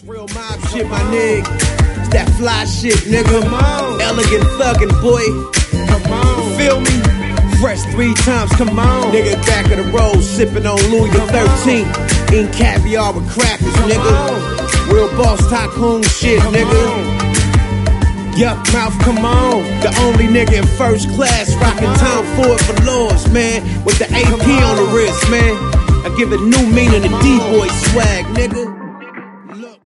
It's real mob shit, my nigga. It's that fly shit, nigga. Come on. Elegant thuggin', boy. Come on. You feel me? Fresh 3 times, come on. Nigga back of the road, sippin' on Louis the 13th. Eating caviar with crackers, nigga. Real boss tycoon shit, nigga. Yuck mouth, come on. The only nigga in first class rockin' Tom Ford for Lords, man. With the AP on the wrist, man. I give it new meaning to D-boy swag, nigga.